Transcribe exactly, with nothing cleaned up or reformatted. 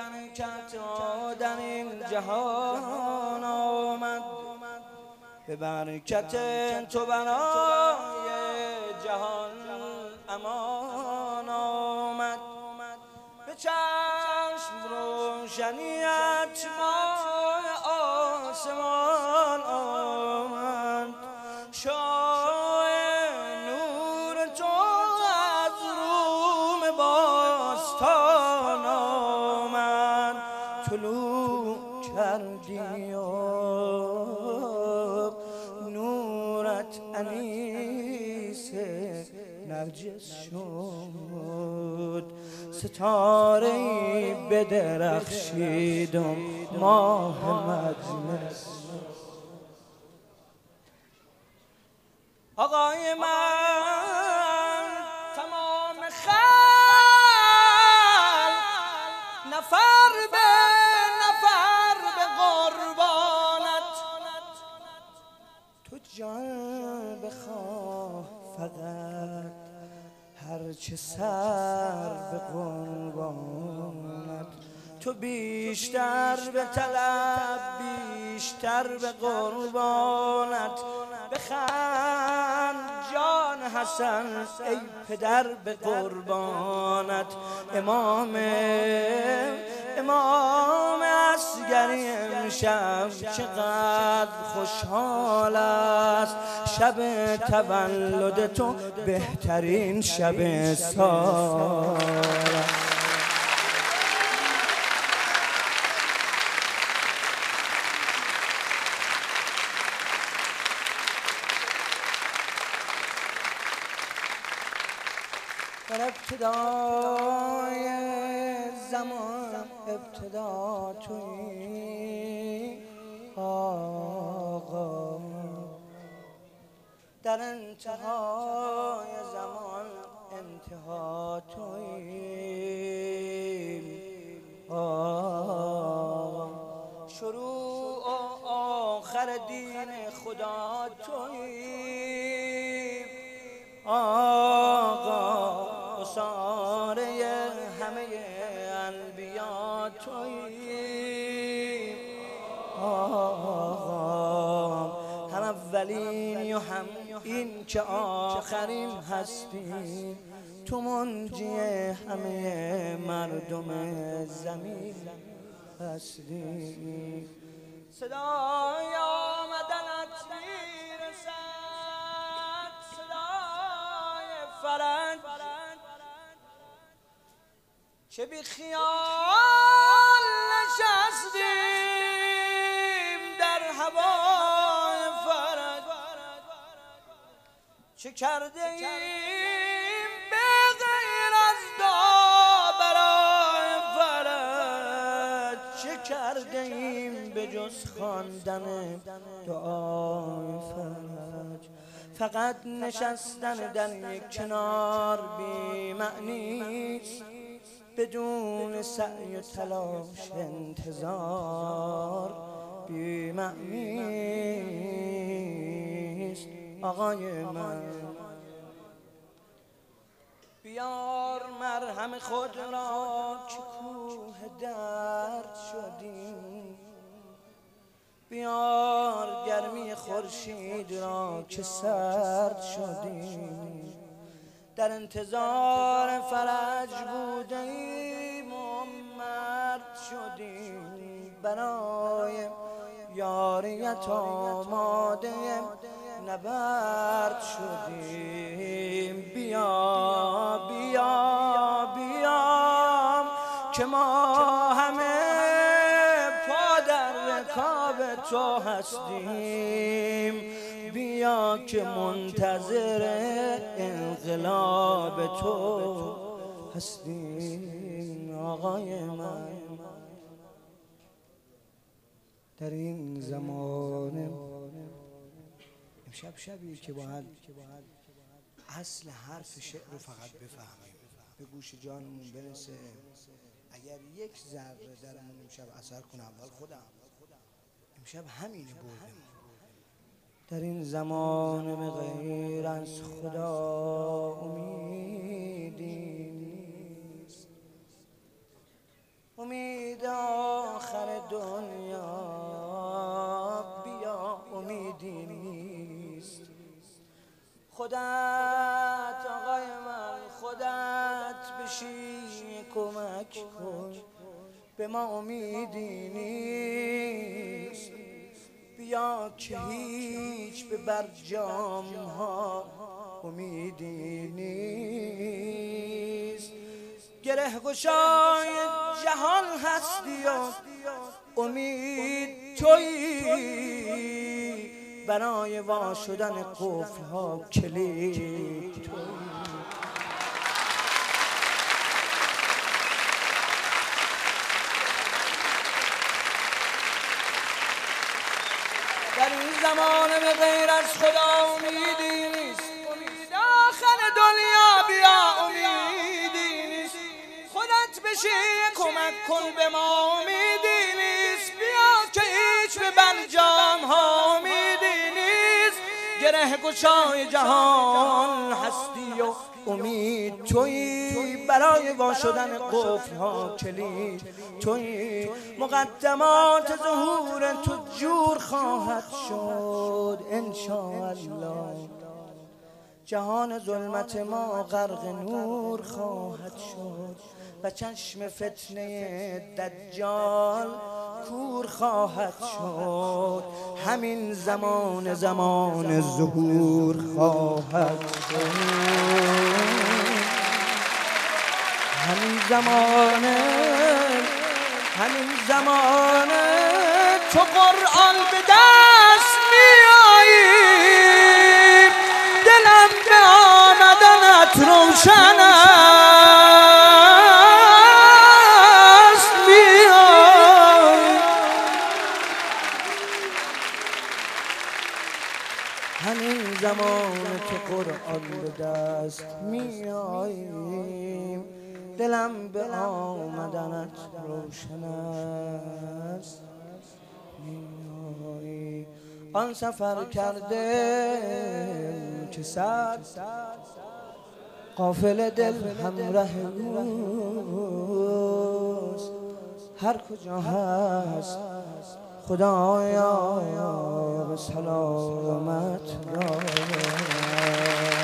برکت در این جهان آمد، به برکت تو برای جهان امان آمد. به چشم روشنیت ماه آسمان آمد، شاه نور تو از روم باستان آمد. طلوع کردی و نورت انیس نرجس شد، ستاره‌ای بدرخشید و ماه مجلس. آقای من تمام خلق نفر به نفر به قربانت، تو جان بخواه فقط هرچه سر به قربانت. تو بیشتر به طلب بیشتر به قربانت. بخند جان حسن ای پدر به قربانت. امام امام اصغری امشب چقدر خوشحال است، شب تولد تو بهترین شب سال است. در ابتدای زمان ابتدا تویی آقا، در انتهای زمان انتها تویی آقا، شروع و آخر دین خدا تویی آقا، ساره همه انبیا تویی آقا، هم اولین و هم این که آخرین هستی. تو منجی همه مردم زمین هستی. صدای آمدنت میرسد، صدای فرج چه بی خیال نشستیم در هوای فرج، چه کرده ایم به غیر از دعا برای فرج، چه کرده ایم به جز خواندن دعای فرج. فقط نشستن در یک کنار بی معنیست، بدون سعی و تلاش انتظار بی معنیست. آقای من بیار مرهم خود را که کوه درد شدیم، بیار گرمی خورشید را که سرد شدیم. در انتظار فرج بوده ایم و مرد شدیم، برای یاریت آماده نبرد شدیم. بیا بیا بیا که ما همه پا در رکاب تو هستیم، بیا که منتظر انقلاب تو هستیم. آقای من در این زمان امشب شبیه که باید اصل حرف شعر رو فقط بفهمیم، به گوش جانمون برسه. اگر یک ذره درمون امشب اثر کنه، اول خودم امشب همینه بردم. در این زمان به غیر از خدا امیدی نیست، امید دنیا بیا امیدی نیست. خودت آقای من خودت بشی کمک کن، به ما امیدی نیست. بیا که هیچ به برجام ها امیدی نیست. گره گشای جهان هستی و امید تویی، برای وا شدن قفل ها کلید تویی. در این زمانه به غیر از خدا امیدی نیست. امید آخر دنیا بیا امیدی نیست. خودت بشی کمک کن به ما امیدی نیست. بیا که هیچ به برجام ها امیدی نیست. گره گشای جهان هستی و امید تویی، برای وا شدن قفل ها کلید تویی. مقدمات ظهور تو جور خواهد شد انشاءالله، جهان ظلمت ما غرق نور خواهد شد و چشم فتنه دجال کور خواهد شد. همین زمان زمان ظهور خواهد شد. همین زمان همین زمان تو قرآن به دست میایی، دلم به آمدنت روشن است میایی. همین زمان تو قرآن به دست میایی، دلم به آمدنت روشن است میایی. آن سفر کرده که صد قافل دل همراه اوست، هر کجا هست خدایا به سلامت دار.